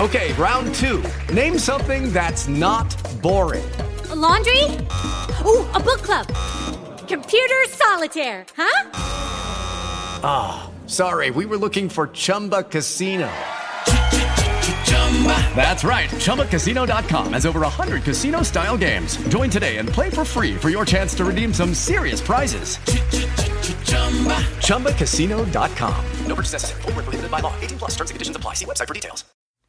Okay, round 2. Name something that's not boring. A laundry? Ooh, a book club. Computer solitaire, huh? Ah, sorry, we were looking for Chumba Casino. That's right, ChumbaCasino.com has over 100 casino-style games. Join today and play for free for your chance to redeem some serious prizes. ChumbaCasino.com. No purchase necessary. Void where prohibited by law. 18+ terms and conditions apply. See website for details.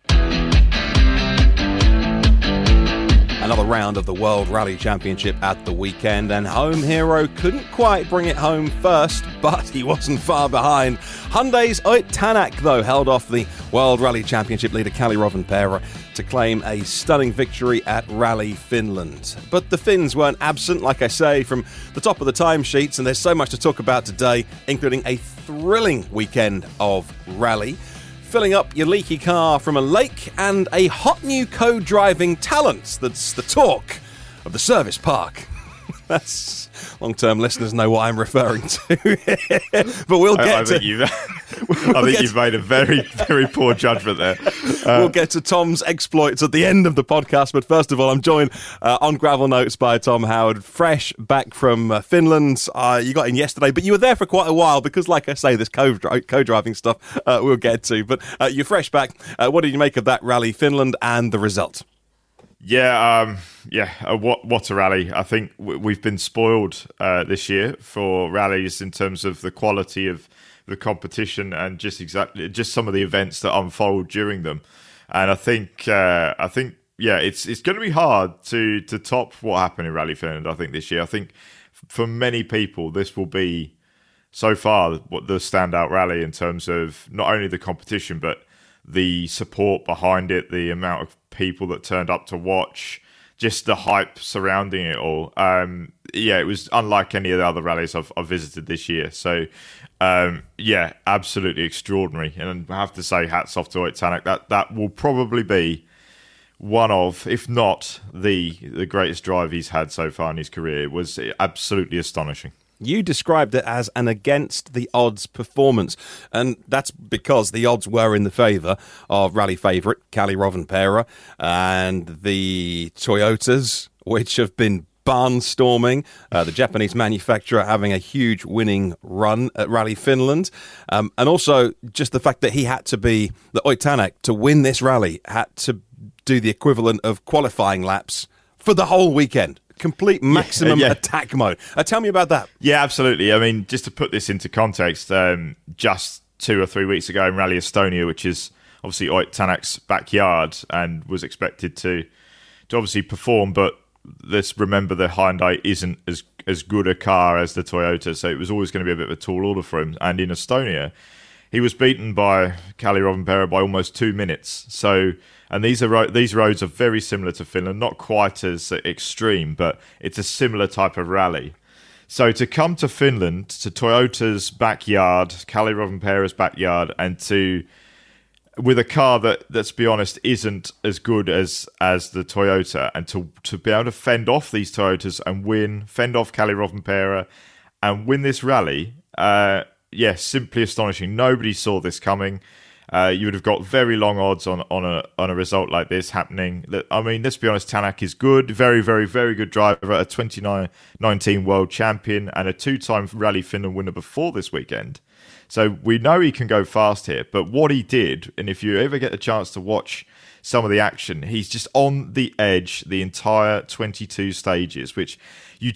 Another round of the World Rally Championship at the weekend, and home hero couldn't quite bring it home first, but he wasn't far behind. Hyundai's Ott Tänak, though, held off the World Rally Championship leader Kalle Rovanperä to claim a stunning victory at Rally Finland. But the Finns weren't absent, like I say, from the top of the timesheets, and there's so much to talk about today, including a thrilling weekend of rally, filling up your leaky car from a lake, and a hot new co-driving talent that's the talk of the service park. That's long-term listeners know what I'm referring to. But we'll get I think you've made a very, very poor judgment there. We'll get to Tom's exploits at the end of the podcast, but first of all, I'm joined on Gravel Notes by Tom Howard, fresh back from Finland. You got in yesterday, but you were there for quite a while because, like I say, this co-driving stuff we'll get to. But you're fresh back. What did you make of that Rally Finland and the result? Yeah, what a rally. I think we've been spoiled this year for rallies in terms of the quality of the competition and just some of the events that unfold during them. And I think it's going to be hard to top what happened in Rally Finland, I think, this year. I think for many people, this will be, so far, the standout rally in terms of not only the competition, but the support behind it, the amount of people that turned up to watch, just the hype surrounding it all. It was unlike any of the other rallies I've visited this year. So, absolutely extraordinary. And I have to say, hats off to Ott Tänak. That will probably be one of, if not the greatest drive he's had so far in his career. It was absolutely astonishing. You described it as an against-the-odds performance, and that's because the odds were in the favour of rally favourite Kalle Rovanperä and the Toyotas, which have been barnstorming, the Japanese manufacturer having a huge winning run at Rally Finland, and also just the fact that Ott Tänak, to win this rally, had to do the equivalent of qualifying laps for the whole weekend. Complete maximum attack mode. Tell me about that. Yeah, absolutely. I mean, just to put this into context, just 2 or 3 weeks ago in Rally Estonia, which is obviously Ott Tänak's backyard and was expected to obviously perform, but let's remember the Hyundai isn't as good a car as the Toyota, so it was always going to be a bit of a tall order for him. And in Estonia, he was beaten by Kalle Rovanperä by almost 2 minutes. So, and these roads are very similar to Finland, not quite as extreme, but it's a similar type of rally. So to come to Finland, to Toyota's backyard, Kalle Rovanperä's backyard, and with a car that, let's be honest, isn't as good as the Toyota, and to be able to fend off these Toyotas and fend off Kalle Rovanperä and win this rally, simply astonishing. Nobody saw this coming. You would have got very long odds on a result like this happening. I mean, let's be honest, Tänak is good, very, very, very good driver, a 2019 world champion and a 2-time Rally Finland winner before this weekend. So we know he can go fast here, but what he did, and if you ever get a chance to watch some of the action, he's just on the edge the entire 22 stages, which you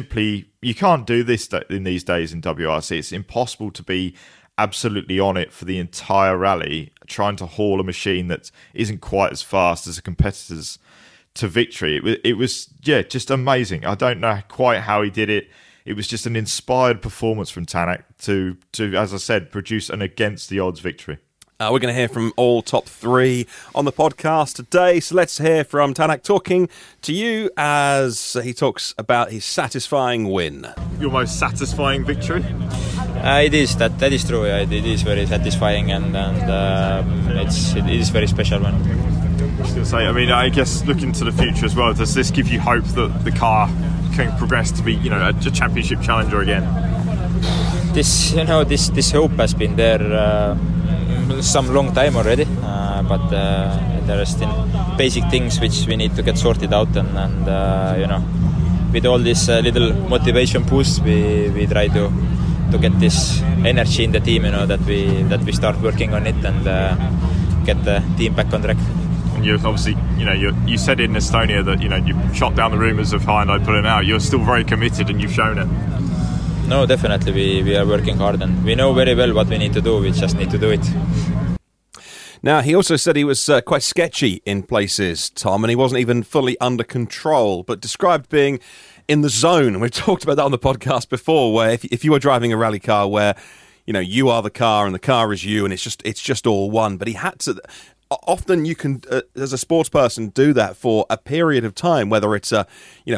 can't do this in these days in WRC. It's impossible to be absolutely on it for the entire rally, trying to haul a machine that isn't quite as fast as the competitors to victory. It was just amazing. I don't know quite how he did it. It was just an inspired performance from Tänak to, as I said, produce an against-the-odds victory. We're going to hear from all top 3 on the podcast today. So let's hear from Tänak talking to you as he talks about his satisfying win. Your most satisfying victory? It is. That is true. It is very satisfying and it is very special one. I was going to say, I mean, I guess looking to the future as well, does this give you hope that the car can progress to be, a championship challenger again? This hope has been there some long time already. but there are still basic things which we need to get sorted out, and with all this little motivation boosts, we try to get this energy in the team, that we start working on it and get the team back on track. And you're obviously, you said in Estonia that you shot down the rumours of Hyundai pulling out. You're still very committed, and you've shown it. No, definitely we are working hard, and we know very well what we need to do. We just need to do it. Now, he also said he was quite sketchy in places, Tom, and he wasn't even fully under control, but described being in the zone. And we've talked about that on the podcast before, where if you were driving a rally car where, you are the car and the car is you, and it's just all one. But he had to. Often you can, as a sports person, do that for a period of time, whether it's a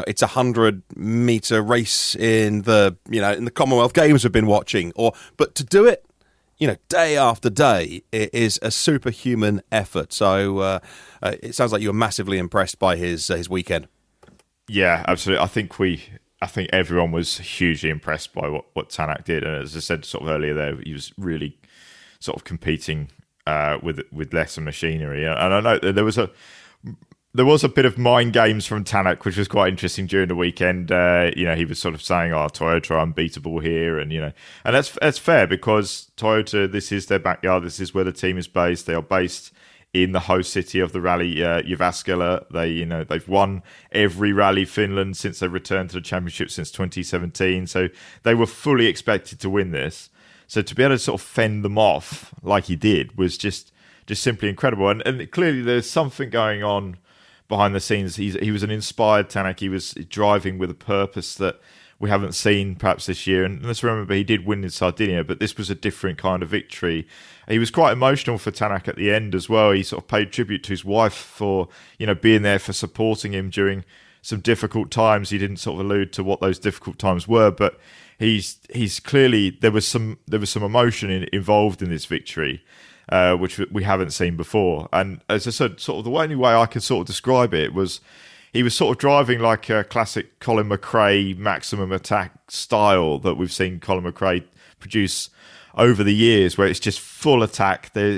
100-meter race in the Commonwealth Games we've been watching, but to do it, day after day, it is a superhuman effort. So it sounds like you were massively impressed by his weekend. Yeah, absolutely. I think everyone was hugely impressed by what Tanak did, and as I said sort of earlier, there he was really sort of competing with lesser machinery. And I know that there was a bit of mind games from Tanak, which was quite interesting during the weekend. He was sort of saying, Toyota are unbeatable here. And that's fair, because Toyota, this is their backyard. This is where the team is based. They are based in the host city of the rally, Jyväskylä. They've won every rally Finland since they returned to the championship since 2017. So they were fully expected to win this. So to be able to sort of fend them off like he did was just simply incredible. And clearly there's something going on behind the scenes. He was an inspired Tanak. He was driving with a purpose that we haven't seen perhaps this year. And let's remember, he did win in Sardinia, but this was a different kind of victory. He was quite emotional for Tanak at the end as well. He sort of paid tribute to his wife for, being there, for supporting him during some difficult times. He didn't sort of allude to what those difficult times were, but he's clearly, there was some emotion involved in this victory, which we haven't seen before. And as I said, sort of the only way I could sort of describe it was he was sort of driving like a classic Colin McRae maximum attack style that we've seen Colin McRae produce over the years, where it's just full attack. There's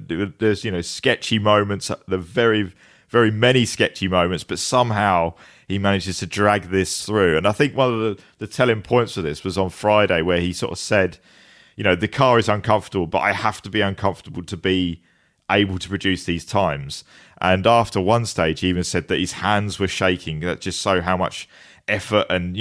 sketchy moments, the very, very many sketchy moments, but somehow he manages to drag this through. And I think one of the telling points of this was on Friday, where he sort of said, the car is uncomfortable, but I have to be uncomfortable to be able to produce these times. And after one stage, he even said that his hands were shaking. That just showed how much effort and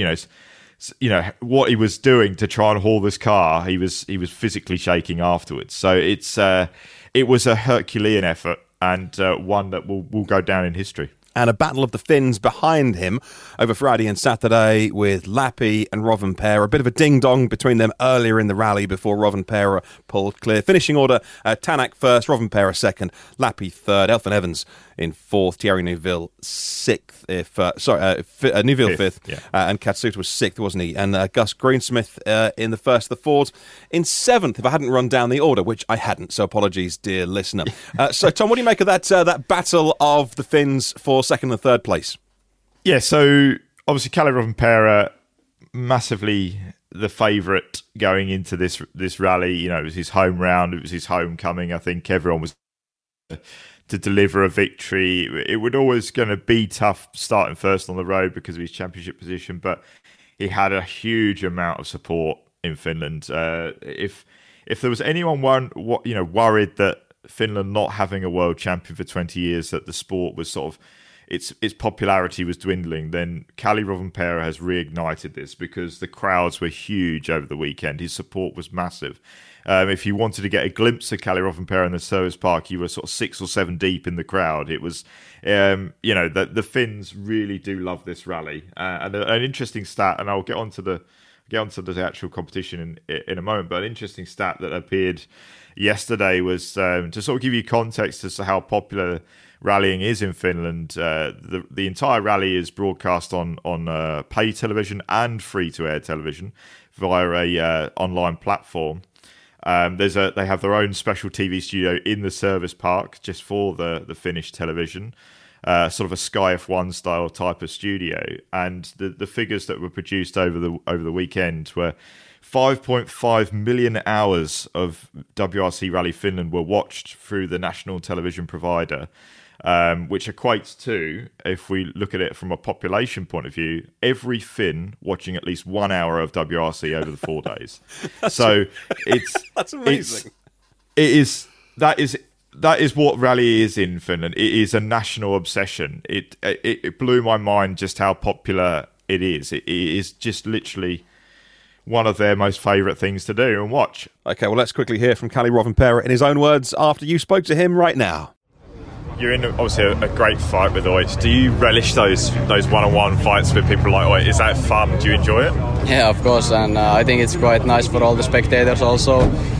what he was doing to try and haul this car. He was physically shaking afterwards. So it was a Herculean effort, and one that will go down in history. And a battle of the Finns behind him over Friday and Saturday with Lappi and Rovanperä. A bit of a ding-dong between them earlier in the rally before Rovanperä pulled clear. Finishing order, Tanak first, Rovanperä second, Lappi third, Elfyn Evans in fourth, Thierry Neuville sixth, Neuville fifth, yeah. And Katsuta was sixth, wasn't he? And Gus Greensmith in the first, the Fords in seventh, if I hadn't run down the order, which I hadn't, so apologies, dear listener. So, Tom, what do you make of that battle of the Finns for second and third place? Yeah, so obviously Kalle Rovanperä, massively the favourite going into this rally. It was his home round, it was his homecoming. I think everyone was to deliver a victory. It would always going to be tough starting first on the road because of his championship position, but he had a huge amount of support in Finland. If there was anyone worried that Finland not having a world champion for 20 years, that the sport was sort of its popularity was dwindling, then Kalle Rovanperä has reignited this, because the crowds were huge over the weekend. His support was massive. If you wanted to get a glimpse of Kalle Rovanperä in the Service Park, you were sort of 6 or 7 deep in the crowd. It was, the Finns really do love this rally. And an interesting stat, and I'll get onto the actual competition in a moment, but an interesting stat that appeared yesterday was to sort of give you context as to how popular rallying is in Finland. The entire rally is broadcast on pay television and free-to-air television via a online platform. They have their own special TV studio in the service park just for the Finnish television, sort of a Sky F1 style type of studio. And the figures that were produced over the weekend were 5.5 million hours of WRC Rally Finland were watched through the national television provider, which equates to, if we look at it from a population point of view, every Finn watching at least 1 hour of WRC over the 4 days. So that's amazing. That is what rally is in Finland. It is a national obsession. It blew my mind just how popular it is. It is just literally one of their most favourite things to do and watch. Okay, well, let's quickly hear from Kalle Rovanperä in his own words after you spoke to him right now. You're in obviously a great fight with Oit. Do you relish those one-on-one fights with people like Oit? Is that fun? Do you enjoy it? Yeah, of course, and I think it's quite nice for all the spectators also.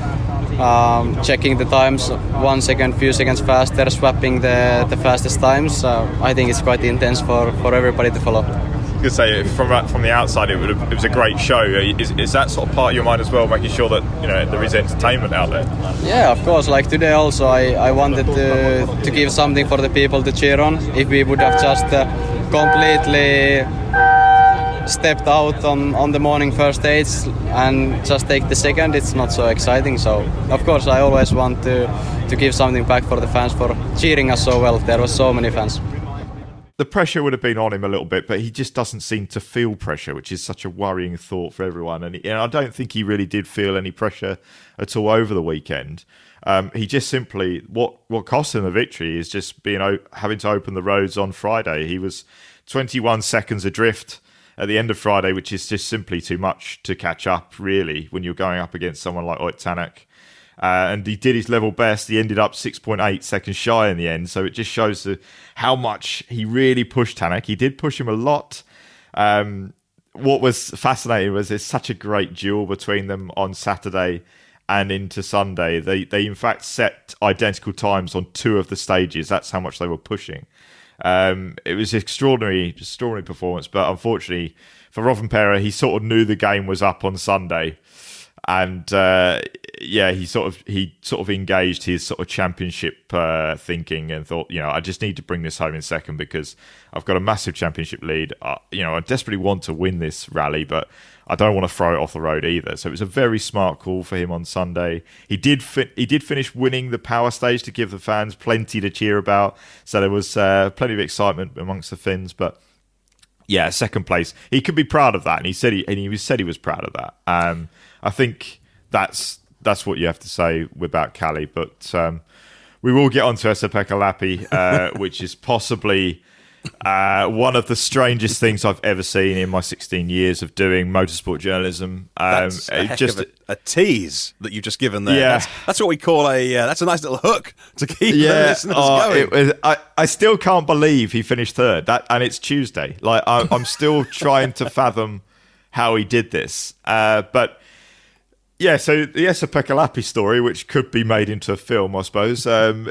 Checking the times 1 second, few seconds faster, swapping the fastest times. I think it's quite intense for everybody to follow. I was going to say, from the outside, it was a great show. Is that sort of part of your mind as well, making sure that there is entertainment out there? Yeah, of course. Like today also, I wanted to give something for the people to cheer on. If we would have just completely stepped out on the morning first stage and just take the second, it's not so exciting. So of course I always want to give something back for the fans for cheering us so well. There were so many fans. The pressure would have been on him a little bit, but he just doesn't seem to feel pressure, which is such a worrying thought for everyone. And I don't think he really did feel any pressure at all over the weekend. He just simply, what cost him the victory is just having to open the roads on Friday. He was 21 seconds adrift at the end of Friday, which is just simply too much to catch up, really, when you're going up against someone like Ott Tänak. And he did his level best. He ended up 6.8 seconds shy in the end. So it just shows how much he really pushed Tänak. He did push him a lot. What was fascinating was there's such a great duel between them on Saturday and into Sunday. They in fact set identical times on 2 of the stages. That's how much they were pushing. It was extraordinary performance. But unfortunately for Rovanperä, he sort of knew the game was up on Sunday. And he sort of engaged his sort of championship thinking and thought, I just need to bring this home in second because I've got a massive championship lead. I desperately want to win this rally, but I don't want to throw it off the road either. So it was a very smart call for him on Sunday. He did finish winning the power stage to give the fans plenty to cheer about. So there was plenty of excitement amongst the Finns, but. Yeah, second place. He could be proud of that, and he said he was proud of that. I think that's what you have to say about Kalle. But we will get on to Esa-Pekka Lappi, which is possibly one of the strangest things I've ever seen in my 16 years of doing motorsport journalism. That's a heck of a tease that you've just given there. Yeah. That's what we call that's a nice little hook to keep the listeners going. I still can't believe he finished third. And it's Tuesday. Like I'm still trying to fathom how he did this. But yeah, so the Esa-Pekka Lappi story, which could be made into a film, I suppose.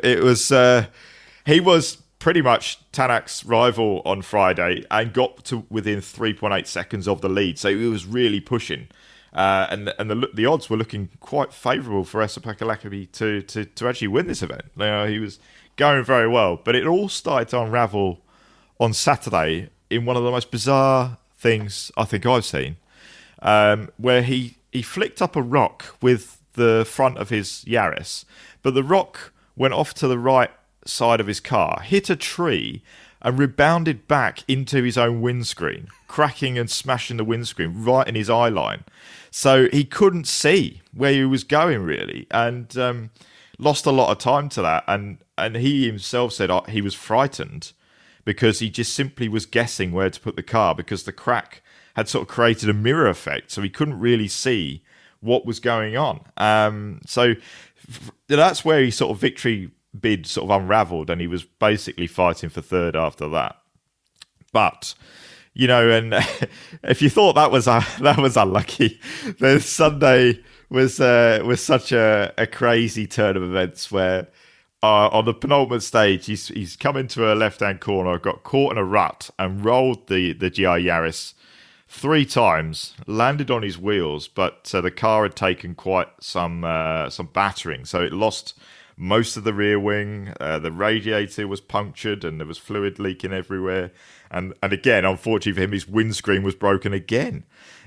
He was pretty much Tänak's rival on Friday and got to within 3.8 seconds of the lead. So he was really pushing. And the odds were looking quite favourable for Esa-Pekka Lappi to actually win this event. He was going very well. But it all started to unravel on Saturday in one of the most bizarre things I think I've seen, where he flicked up a rock with the front of his Yaris, but the rock went off to the right side of his car, hit a tree and rebounded back into his own windscreen, cracking and smashing the windscreen right in his eye line. So he couldn't see where he was going really, and lost a lot of time to that. And he himself said he was frightened because he just simply was guessing where to put the car because the crack had sort of created a mirror effect, so he couldn't really see what was going on. So that's where his sort of victory bid sort of unravelled, and he was basically fighting for third after that. But and if you thought that was unlucky, then Sunday was such a crazy turn of events where on the penultimate stage he's come into a left-hand corner, got caught in a rut, and rolled the GR Yaris 3 times, landed on his wheels, but the car had taken quite some battering, so it lost most of the rear wing. The radiator was punctured and there was fluid leaking everywhere. And again, unfortunately for him, his windscreen was broken again.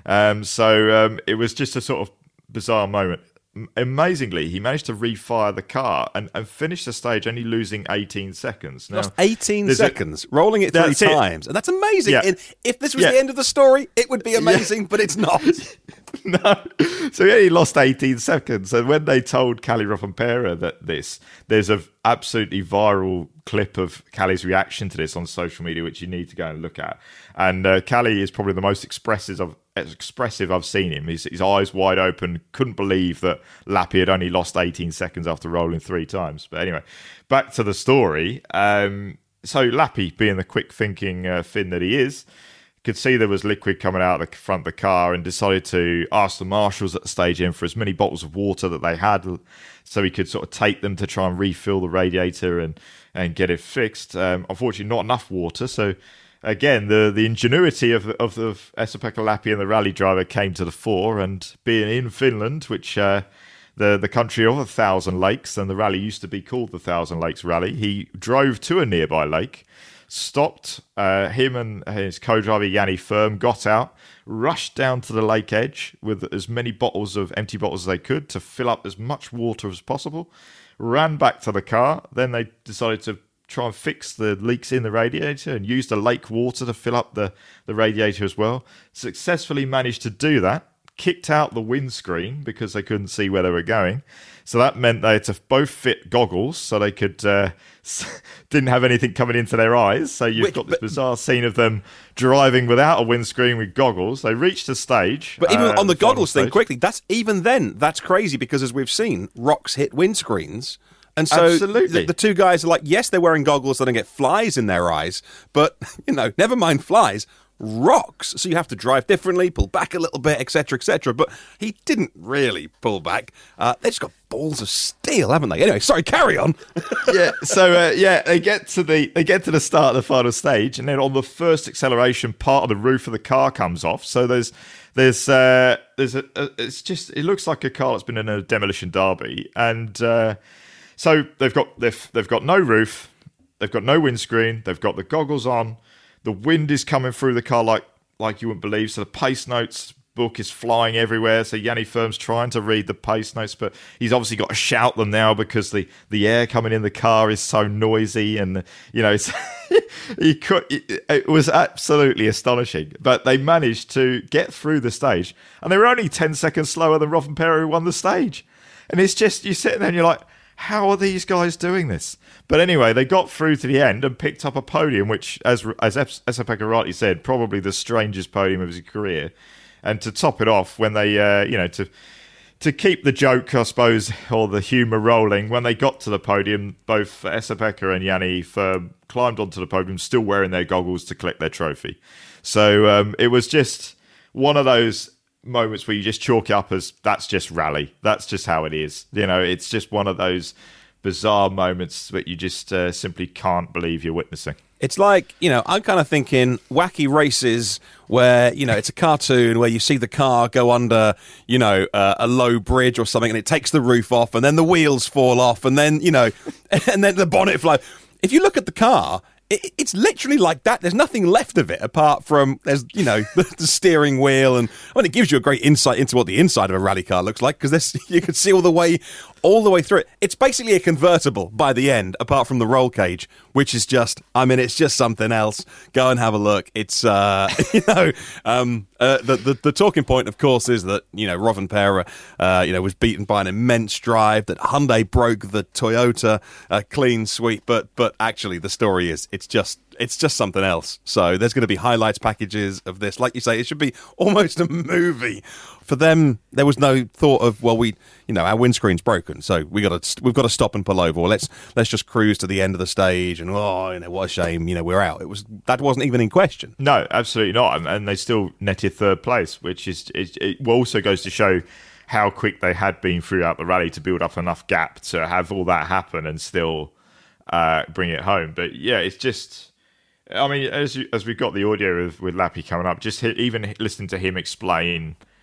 So it was just a sort of bizarre moment. Amazingly, he managed to refire the car and finish the stage only losing 18 seconds. Now, lost 18 seconds, rolling it 3 times. And that's amazing. Yeah. And if this was the end of the story, it would be amazing, but it's not. No. So he only lost 18 seconds. And when they told Kalle Rovanperä that there's an absolutely viral clip of Kalle's reaction to this on social media, which you need to go and look at. And Kalle is probably the most expressive I've seen him. His eyes wide open, couldn't believe that Lappi had only lost 18 seconds after rolling 3 times. But anyway, back to the story. So Lappi, being the quick-thinking Finn that he is, could see there was liquid coming out of the front of the car and decided to ask the marshals at the stage in for as many bottles of water that they had so he could sort of take them to try and refill the radiator and get it fixed. Unfortunately, not enough water, so again, the ingenuity of the Esa-Pekka Lappi and the rally driver came to the fore, and being in Finland, which the country of 1,000 lakes, and the rally used to be called the Thousand Lakes Rally, he drove to a nearby lake, stopped, him and his co-driver Yanni Firm got out, rushed down to the lake edge with as many empty bottles as they could to fill up as much water as possible, ran back to the car, then they decided to try and fix the leaks in the radiator and use the lake water to fill up the radiator as well. Successfully managed to do that, kicked out the windscreen because they couldn't see where they were going. So that meant they had to both fit goggles so they could didn't have anything coming into their eyes. So you've got this bizarre scene of them driving without a windscreen with goggles. They reached the stage. But even on the goggles thing, quickly, that's crazy because as we've seen, rocks hit windscreens. And so the 2 guys are like, yes, they're wearing goggles so they don't get flies in their eyes, but, never mind flies, rocks. So you have to drive differently, pull back a little bit, etc., etc. But he didn't really pull back. They've just got balls of steel, haven't they? Anyway, sorry, carry on. Yeah, so, they get to the start of the final stage, and then on the first acceleration, part of the roof of the car comes off. So it looks like a car that's been in a demolition derby, and so they've got no roof, they've got no windscreen, they've got the goggles on, the wind is coming through the car like you wouldn't believe, so the pace notes book is flying everywhere, so Yanni Firm's trying to read the pace notes, but he's obviously got to shout them now because the air coming in the car is so noisy, and it was absolutely astonishing. But they managed to get through the stage, and they were only 10 seconds slower than Rovanperä, who won the stage. And it's just, you sit there and you're like, how are these guys doing this? But anyway, they got through to the end and picked up a podium, which, as Esa-Pekka rightly said, probably the strangest podium of his career. And to top it off, when they, to keep the joke, I suppose, or the humour rolling, when they got to the podium, both Esa-Pekka and Yanni Firm climbed onto the podium, still wearing their goggles to collect their trophy. So it was just one of those moments where you just chalk it up as that's just rally. That's just how it is. It's just one of those bizarre moments that you just simply can't believe you're witnessing. It's like, I'm kind of thinking wacky races where, it's a cartoon where you see the car go under, a low bridge or something and it takes the roof off and then the wheels fall off and then, and then the bonnet flies. If you look at the car, it's literally like that. There's nothing left of it apart from there's the steering wheel, and it gives you a great insight into what the inside of a rally car looks like because you can see all the way through it. It's basically a convertible by the end, apart from the roll cage, which is just it's just something else. Go and have a look. It's the talking point, of course, is that Rovanperä was beaten by an immense drive, that Hyundai broke the Toyota clean sweep, but actually the story is it's just something else. So there's going to be highlights packages of this. Like you say, it should be almost a movie. For them, there was no thought of, well, our windscreen's broken, so we've got to stop and pull over. Or let's just cruise to the end of the stage, and what a shame, we're out. That wasn't even in question. No, absolutely not, and they still netted third place, which it also goes to show how quick they had been throughout the rally to build up enough gap to have all that happen and still bring it home. But yeah, it's just, as we've got the audio with Lappi coming up, just even listening to him explain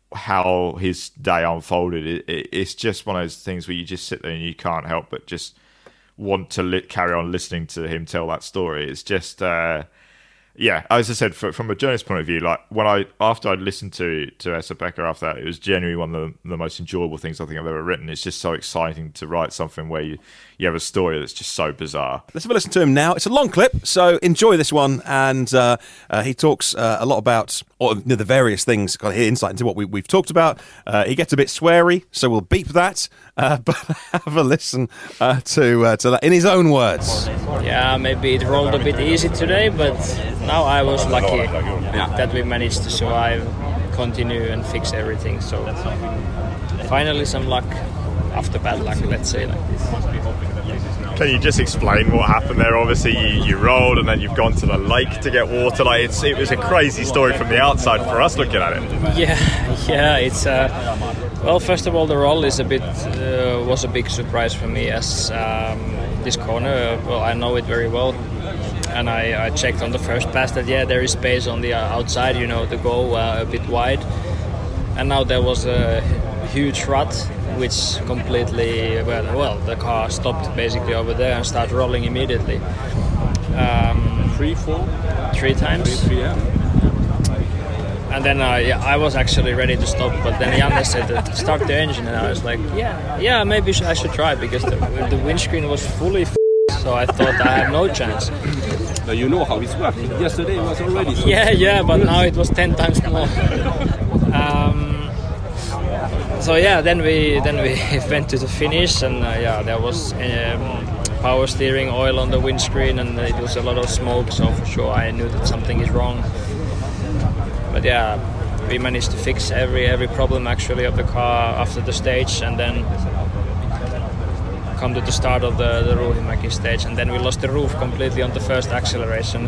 how his day unfolded, it's just one of those things where you just sit there and you can't help but just want to carry on listening to him tell that story. It's just yeah, as I said, from a journalist point of view, like after I'd listened to Esa-Pekka after that, it was genuinely one of the most enjoyable things I think I've ever written. It's just so exciting to write something where you have a story that's just so bizarre. Let's have a listen to him now. It's a long clip, so enjoy this one. And he talks a lot about the various things, got insight into what we've talked about. He gets a bit sweary, so we'll beep that. But have a listen to that in his own words. Yeah, maybe it rolled a bit easy today, but now I was lucky that we managed to survive, continue and fix everything. So finally some luck after bad luck, let's say like this. Can you just explain what happened there? Obviously you rolled and then you've gone to the lake to get water. Like it was a crazy story from the outside for us looking at it. Yeah, it's well, first of all, the roll is was a big surprise for me, as this corner, well, I know it very well, and I checked on the first pass that there is space on the outside, to go a bit wide, and now there was a huge rut which completely, well, the car stopped basically over there and started rolling immediately. 3 times. And then I was actually ready to stop, but then Janne said that start the engine, and I was like, yeah, maybe I should try, because the windscreen was fully so I thought I had no chance. But you know how it's working. Yesterday it was already so. Yeah, but now it was 10 times more. So then we went to the finish, and there was power steering oil on the windscreen, and it was a lot of smoke, so for sure I knew that something is wrong. But we managed to fix every problem actually of the car after the stage, and then come to the start of the Ruuhimäki stage, and then we lost the roof completely on the first acceleration.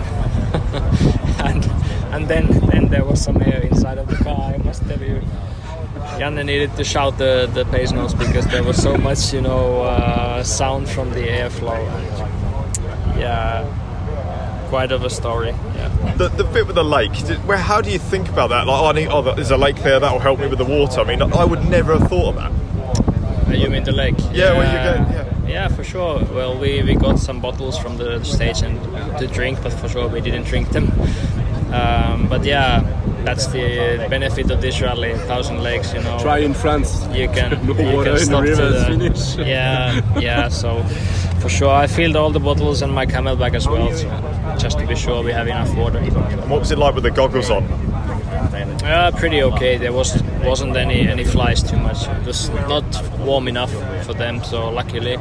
and then there was some air inside of the car, I must tell you. Janne needed to shout the pace notes because there was so much, sound from the airflow. And, quite of a story. Yeah. The bit with the lake, how do you think about that? Like, there's a lake there, that'll help me with the water. I mean, I would never have thought of that. You mean the lake? Yeah, where you go. Yeah, for sure. Well, we got some bottles from the stage and to drink, but for sure we didn't drink them. But that's the benefit of this rally, 1,000 lakes, Try in France. You can stop to the finish. Yeah, so for sure I filled all the bottles and my Camelback as well, so just to be sure we have enough water. And what was it like with the goggles on? Pretty okay. There wasn't any flies too much. It was not warm enough for them, so luckily.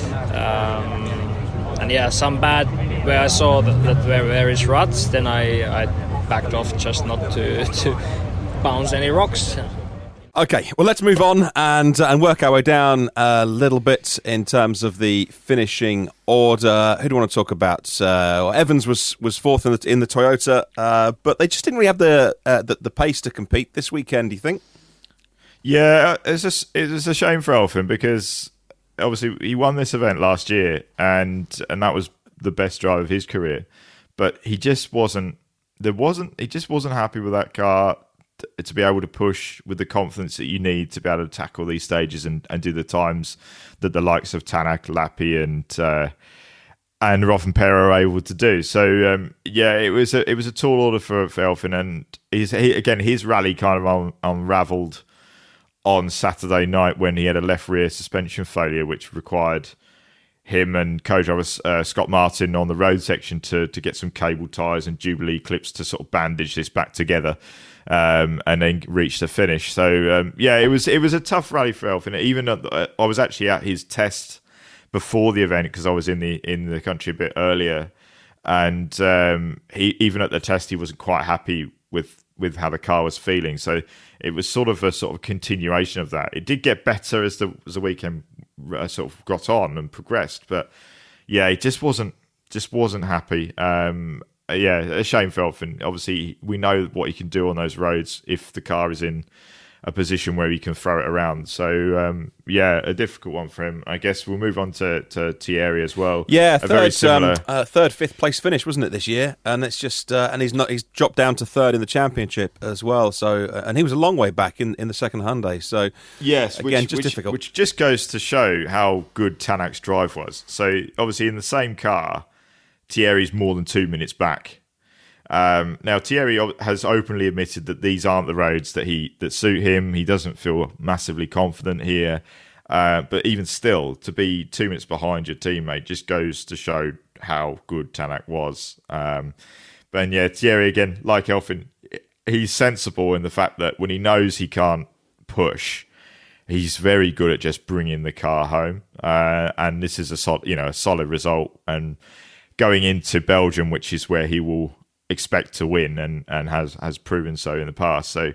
And some bad, where I saw that where is ruts, then I backed off just not to bounce any rocks. Okay, well, let's move on and work our way down a little bit in terms of the finishing order. Who do you want to talk about? Evans was fourth in the Toyota, but they just didn't really have the pace to compete this weekend, do you think? Yeah, it's a shame for Elfyn, because obviously he won this event last year, and that was the best drive of his career. But he just wasn't happy with that car to be able to push with the confidence that you need to be able to tackle these stages and do the times that the likes of Tanak, Lappi and Rovanperä are able to do. So it was a tall order for Elfyn, and his rally kind of unravelled on Saturday night when he had a left rear suspension failure, which required him and co-driver Scott Martin on the road section to get some cable ties and Jubilee clips to sort of bandage this back together, and then reach the finish. So it was a tough rally for Elfyn. Even I was actually at his test before the event because I was in the country a bit earlier, and he even at the test he wasn't quite happy with how the car was feeling. So it was sort of a continuation of that. It did get better as the weekend sort of got on and progressed, but he just wasn't happy. A shame for Elfyn. Obviously, we know what he can do on those roads if the car is in a position where he can throw it around. So a difficult one for him. I guess we'll move on to Thierry as well. Yeah, very similar. Third, fifth place finish, wasn't it, this year? And it's just and he's dropped down to third in the championship as well. So and he was a long way back in the second Hyundai. So yes, again, difficult. Which just goes to show how good Tanak's drive was. So obviously in the same car, Thierry's more than 2 minutes back. Now Thierry has openly admitted that these aren't the roads that suit him. He doesn't feel massively confident here, but even still, to be 2 minutes behind your teammate just goes to show how good Tanak was. But yeah, Thierry again, like Elfyn, he's sensible in the fact that when he knows he can't push, he's very good at just bringing the car home. And this is a solid result. And going into Belgium, which is where he will expect to win and has proven so in the past. So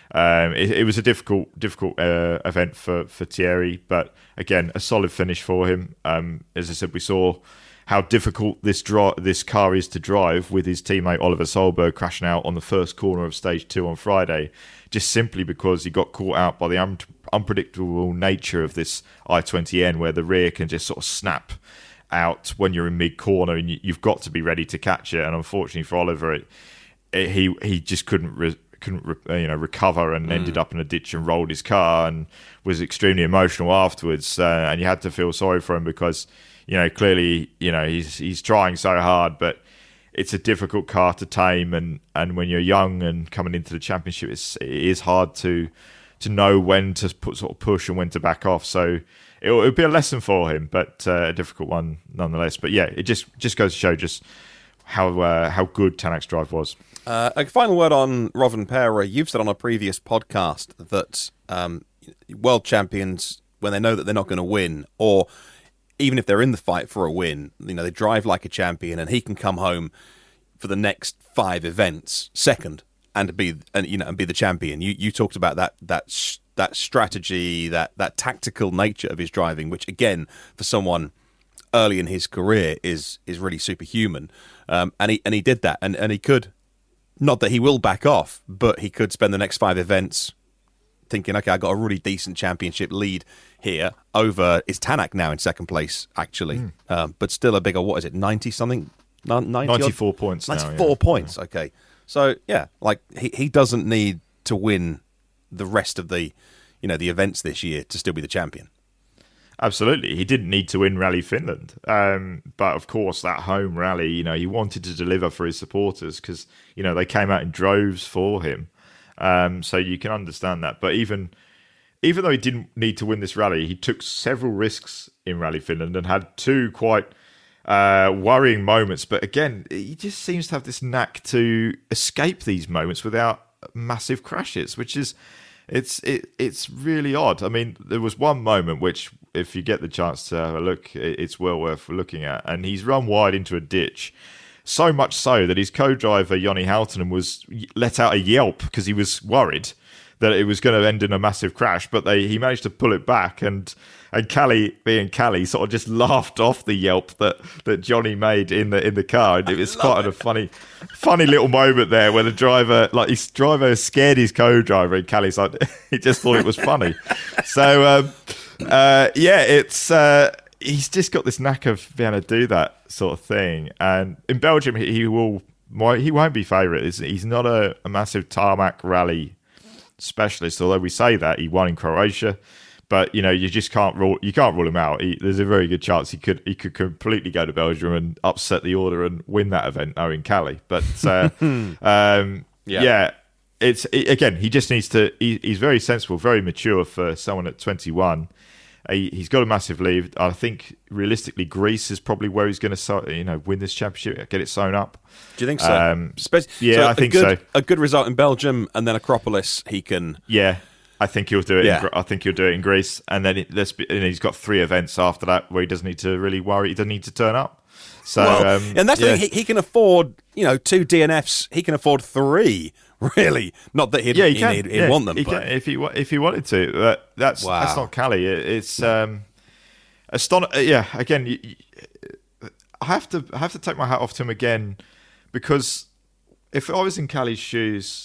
it was a difficult event for Thierry, but again, a solid finish for him. As I said, we saw how difficult this car is to drive with his teammate Oliver Solberg crashing out on the first corner of stage 2 on Friday, just simply because he got caught out by the unpredictable nature of this i20N, where the rear can just sort of snap out when you're in mid-corner and you've got to be ready to catch it. And unfortunately for Oliver, he just couldn't recover and ended up in a ditch and rolled his car and was extremely emotional afterwards. And you had to feel sorry for him because, clearly, he's trying so hard, but it's a difficult car to tame. And when you're young and coming into the championship, it is hard to know when to push and when to back off. So it'll be a lesson for him, but a difficult one nonetheless. But yeah, it just goes to show just how good Tanak's drive was. A final word on Rovanperä. You've said on a previous podcast that world champions, when they know that they're not going to win, or even if they're in the fight for a win, they drive like a champion, and he can come home for the next 5 events second and be the champion. You talked about that strategy, that tactical nature of his driving, which again, for someone early in his career is really superhuman. And he did that, and he could, not that he will back off, but he could spend the next 5 events thinking, okay, I got a really decent championship lead here over, is Tanak now in second place actually, but still a bigger, 90 something, 94 points. 94 points. Okay, so yeah, like he doesn't need to win the rest of the events this year to still be the champion. Absolutely. He didn't need to win Rally Finland. But of course, that home rally, he wanted to deliver for his supporters because, they came out in droves for him. So you can understand that. But even though he didn't need to win this rally, he took several risks in Rally Finland and had 2 quite worrying moments. But again, he just seems to have this knack to escape these moments without massive crashes, which is it's really odd. I mean, there was one moment which, if you get the chance to have a look, it's well worth looking at. And he's run wide into a ditch, so much so that his co-driver Joni Haltonen was let out a yelp because he was worried that it was going to end in a massive crash. But he managed to pull it back, and Callie, being Callie, sort of just laughed off the yelp that Johnny made in the car. And it was quite a funny little moment there where the driver, his driver scared his co-driver, and Callie's like, he just thought it was funny. So he's just got this knack of being able to do that sort of thing. And in Belgium, he won't be favourite. He's not a massive tarmac rally specialist, although we say that he won in Croatia. But you just can't rule him out. There's a very good chance he could completely go to Belgium and upset the order and win that event, knowing Callie. But again, he just needs to. He's very sensible, very mature for someone at 21. He's got a massive lead. I think realistically, Greece is probably where he's going to win this championship, get it sewn up. Do you think so? I think so. A good result in Belgium, and then Acropolis, he can. Yeah. I think he'll do it. I think he'll do it in Greece, and then he's got 3 events after that where he doesn't need to really worry. He doesn't need to turn up. So, and that's the thing. He can afford 2 DNFs. He can afford 3. Really, not that he'd want them. He can, if he wanted to. But that's not Callie. It's astonishing. Yeah, again, I have to take my hat off to him again, because if I was in Callie's shoes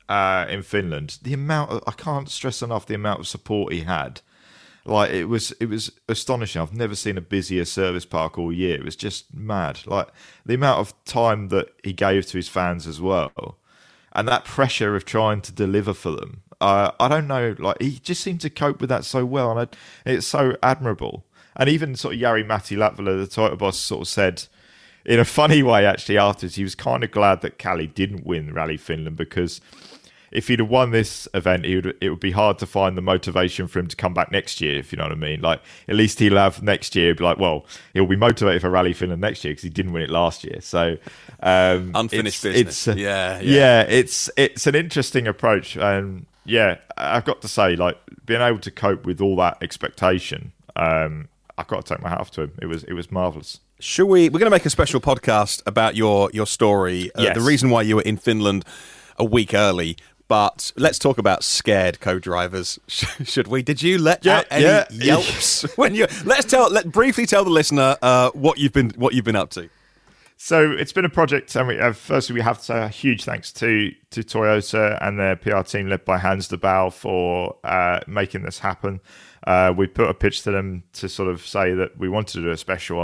in Finland, I can't stress enough the amount of support he had. Like it was astonishing. I've never seen a busier service park all year. It was just mad. Like the amount of time that he gave to his fans as well, and that pressure of trying to deliver for them. I don't know. Like he just seemed to cope with that so well, and it's so admirable. And even sort of Jari-Matti Latvala, the Toyota boss, sort of said, in a funny way, actually, afterwards, he was kind of glad that Kalle didn't win Rally Finland, because if he'd have won this event, it would be hard to find the motivation for him to come back next year, if you know what I mean. Like, at least he'll have next year, be like, well, he'll be motivated for Rally Finland next year because he didn't win it last year. So, unfinished business. Yeah, it's an interesting approach. And yeah, I've got to say, like, being able to cope with all that expectation, I've got to take my hat off to him. It was marvellous. We're going to make a special podcast about your story, yes. The reason why you were in Finland a week early. But let's talk about scared co-drivers. Should we? Did you let out any yelps when you? Let's briefly tell the listener what you've been up to. So it's been a project, and firstly we have to say a huge thanks to Toyota and their PR team led by Hans de Baal for making this happen. We put a pitch to them to sort of say that we wanted to do a special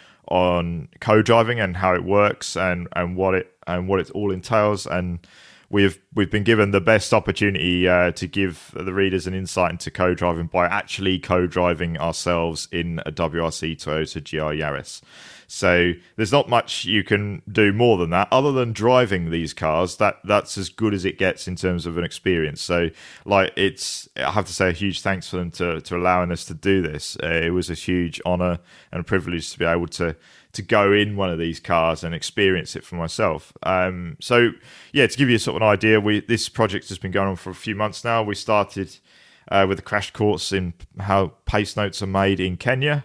on co-driving and how it works and what it all entails, and we've been given the best opportunity to give the readers an insight into co-driving by actually co-driving ourselves in a WRC Toyota GR Yaris. So there's not much you can do more than that, other than driving these cars. That's as good as it gets in terms of an experience. So, like, I have to say a huge thanks for them to allowing us to do this. It was a huge honour and a privilege to be able to go in one of these cars and experience it for myself. So, yeah, to give you sort of an idea, this project has been going on for a few months now. We started with a crash course in how pace notes are made in Kenya,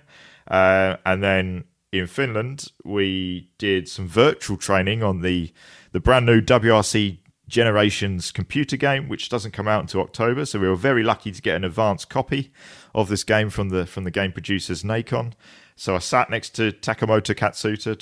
and then in Finland, we did some virtual training on the brand new WRC Generations computer game, which doesn't come out until October. So we were very lucky to get an advanced copy of this game from the game producers Nacon. So I sat next to Takamoto Katsuta,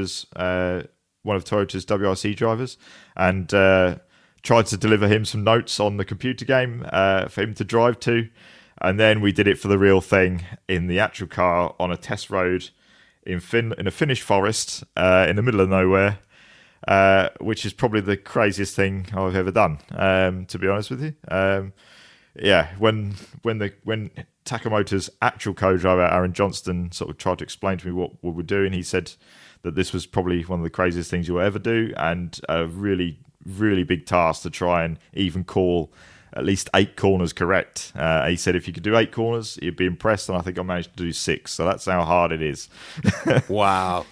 one of Toyota's WRC drivers, and tried to deliver him some notes on the computer game for him to drive to. And then we did it for the real thing in the actual car on a test road in a Finnish forest in the middle of nowhere, which is probably the craziest thing I've ever done, to be honest with you. When Takamoto's actual co-driver Aaron Johnston sort of tried to explain to me what we were doing, he said that this was probably one of the craziest things you'll ever do, and a really, really big task to try and even call at least 8 corners correct. He said if you could do 8 corners, you'd be impressed, and I think I managed to do 6, so that's how hard it is. Wow.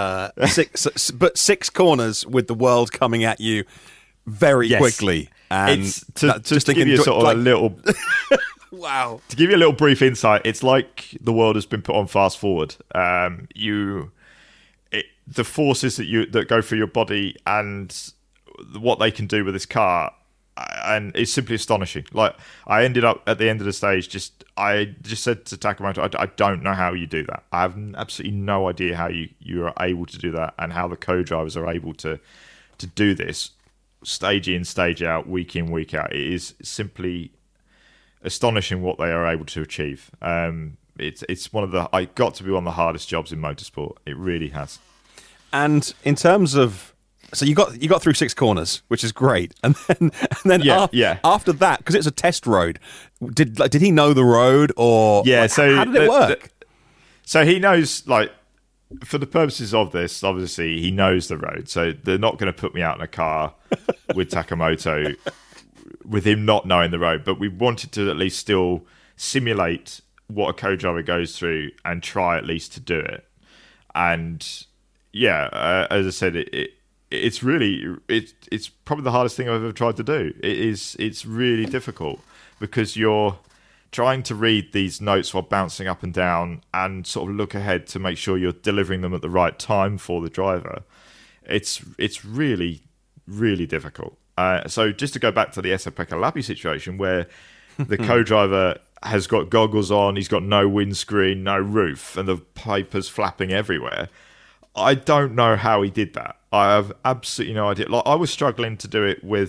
6 corners with the world coming at you very quickly. And just to give you sort of a little... Wow. To give you a little brief insight, it's like the world has been put on fast forward. The forces that go through your body and what they can do with this car, and it's simply astonishing. Like, I ended up at the end of the stage, I just said to Takamoto, I don't know how you do that. I have absolutely no idea how you are able to do that, and how the co-drivers are able to do this stage in, stage out, week in, week out. It is simply astonishing what they are able to achieve. It's got to be one of the hardest jobs in motorsport. It really has. And in terms of, so you got through 6 corners, which is great, and then after that, because it's a test road, did he know the road, or so how did it work? So he knows, like, for the purposes of this, obviously he knows the road. So they're not going to put me out in a car with Takamoto with him not knowing the road, but we wanted to at least still simulate what a co-driver goes through and try at least to do it. And as I said, it's probably the hardest thing I've ever tried to do. It's really difficult because you're trying to read these notes while bouncing up and down and sort of look ahead to make sure you're delivering them at the right time for the driver. It's really, really difficult. So just to go back to the Esa-Pekka Lappi situation, where the co-driver has got goggles on, he's got no windscreen, no roof, and the paper's flapping everywhere. I don't know how he did that. I have absolutely no idea. Like, I was struggling to do it with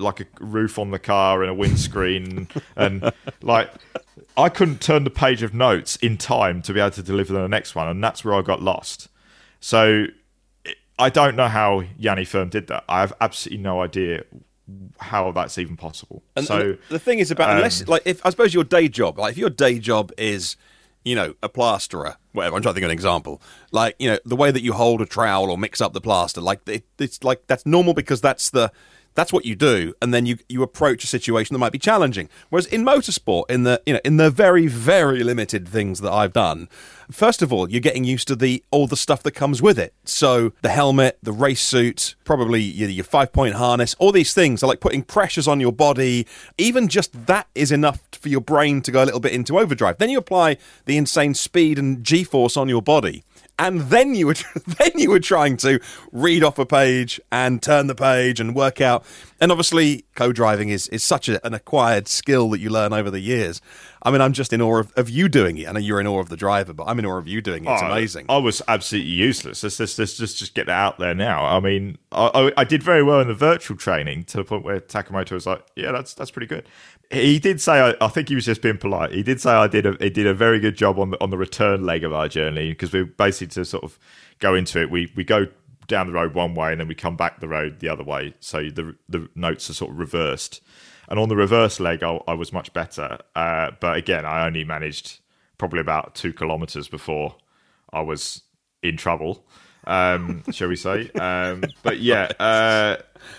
like a roof on the car and a windscreen, and like I couldn't turn the page of notes in time to be able to deliver the next one, and that's where I got lost. So I don't know how Yanni Firm did that. I have absolutely no idea how that's even possible. And so the thing is about unless, like, if I suppose your day job, like if your day job is, you know, a plasterer, whatever. I'm trying to think of an example. Like, you know, the way that you hold a trowel or mix up the plaster, like it's like that's normal because that's what you do, and then you approach a situation that might be challenging. Whereas in motorsport, in the very, very limited things that I've done, first of all, you're getting used to all the stuff that comes with it. So the helmet, the race suit, probably your 5-point harness, all these things are like putting pressures on your body. Even just that is enough for your brain to go a little bit into overdrive. Then you apply the insane speed and G-force on your body. And then you were trying to read off a page and turn the page and work out. And obviously, co-driving is such an acquired skill that you learn over the years. I mean, I'm just in awe of you doing it. I know you're in awe of the driver, but I'm in awe of you doing it. It's amazing. I was absolutely useless. Let's just get that out there now. I mean, I did very well in the virtual training to the point where Takamoto was like, yeah, that's pretty good. He did say, I think he was just being polite. He did say he did a very good job on the return leg of our journey, because we basically, to sort of go into it, we go down the road one way and then we come back the road the other way. So the notes are sort of reversed. And on the reverse leg, I was much better. But again, I only managed probably about 2 kilometers before I was in trouble, shall we say. But yeah,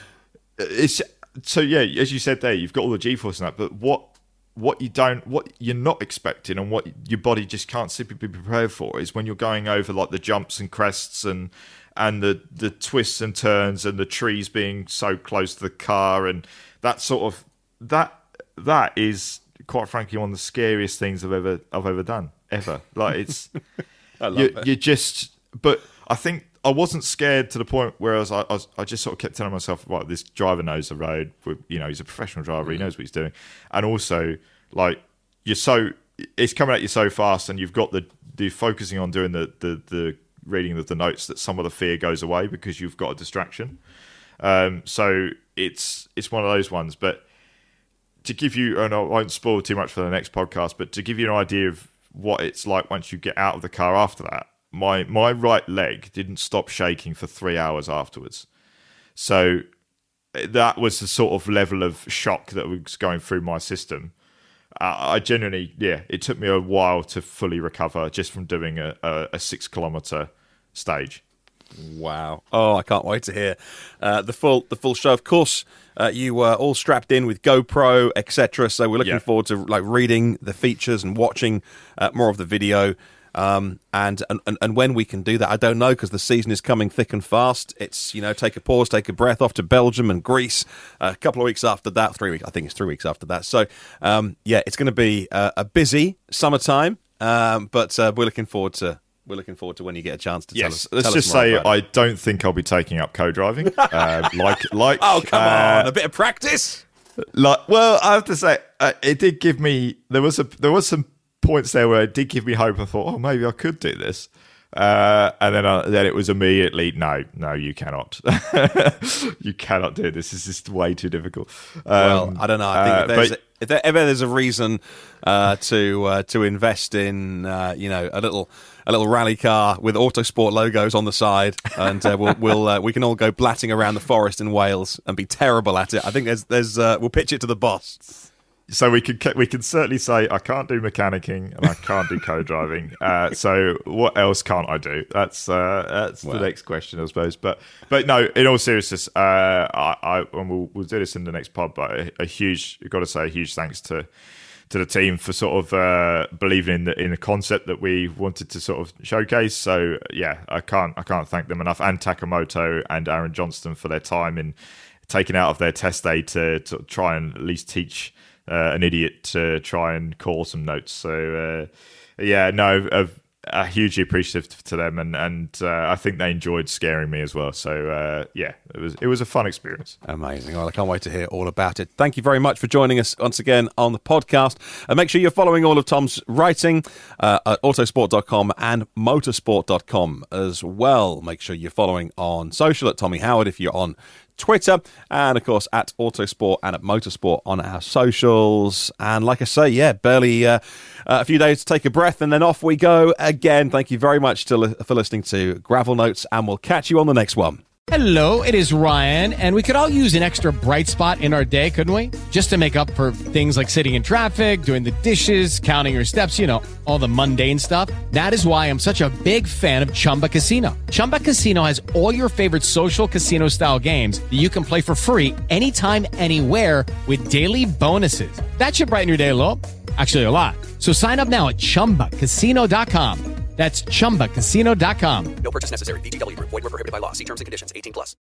so yeah, as you said there, you've got all the G-force and that, but what you're not expecting, and what your body just can't simply be prepared for, is when you're going over like the jumps and crests and the twists and turns and the trees being so close to the car, and that sort of that is quite frankly one of the scariest things I've ever done ever. Like it's you just, but I think I wasn't scared to the point where I just sort of kept telling myself, right, this driver knows the road. You know, he's a professional driver. He knows what he's doing. And also, like, it's coming at you so fast, and you've got the focusing on doing the reading of the notes, that some of the fear goes away because you've got a distraction. So it's one of those ones. But to give you, and I won't spoil too much for the next podcast, but to give you an idea of what it's like once you get out of the car after that, my right leg didn't stop shaking for 3 hours afterwards. So that was the sort of level of shock that was going through my system. I genuinely, it took me a while to fully recover just from doing a 6 kilometer stage. Wow. Oh, I can't wait to hear the full show. Of course, you were all strapped in with GoPro, etc. So we're looking forward to like reading the features and watching more of the video. And when we can do that, I don't know, because the season is coming thick and fast. It's, you know, take a pause, take a breath, off to Belgium and Greece a couple of weeks after that. 3 weeks, I think it's 3 weeks after that. So it's going to be a busy summertime, but we're looking forward to when you get a chance to tell us. Let's just say I don't think I'll be taking up co-driving. like oh, come on, a bit of practice. Well, I have to say, it did give me. There was some points there where it did give me hope. I thought, maybe I could do this, and then it was immediately no, you cannot. You cannot do this. This is just way too difficult. Well, I don't know. I think if there's a reason to invest in a little rally car with Autosport logos on the side, and we can all go blatting around the forest in Wales and be terrible at it. I think there's we'll pitch it to the boss. So we can certainly say I can't do mechanicking and I can't do co-driving. So what else can't I do? That's the next question, I suppose. But no, in all seriousness, we'll do this in the next pod. But a huge thanks to the team for sort of believing in the concept that we wanted to sort of showcase. So yeah, I can't thank them enough, and Takamoto and Aaron Johnston for their time in taking out of their test day to try and at least teach an idiot to try and call some notes. So hugely appreciative to them, and I think they enjoyed scaring me as well. So it was a fun experience. Amazing. Well, I can't wait to hear all about it. Thank you very much for joining us once again on the podcast. And make sure you're following all of Tom's writing at autosport.com and motorsport.com as well. Make sure you're following on social at Tommy Howard if you're on Twitter, and of course at Autosport and at Motorsport on our socials. And like I say, barely a few days to take a breath, and then off we go again. Thank you very much for listening to Gravel Notes, and we'll catch you on the next one. Hello, it is Ryan, and we could all use an extra bright spot in our day, couldn't we? Just to make up for things like sitting in traffic, doing the dishes, counting your steps, all the mundane stuff. That is why I'm such a big fan of Chumba Casino. Chumba Casino has all your favorite social casino-style games that you can play for free anytime, anywhere with daily bonuses. That should brighten your day a little. Actually, a lot. So sign up now at ChumbaCasino.com. That's ChumbaCasino.com. No purchase necessary. VGW Group. Void where prohibited by law. See terms and conditions. 18+.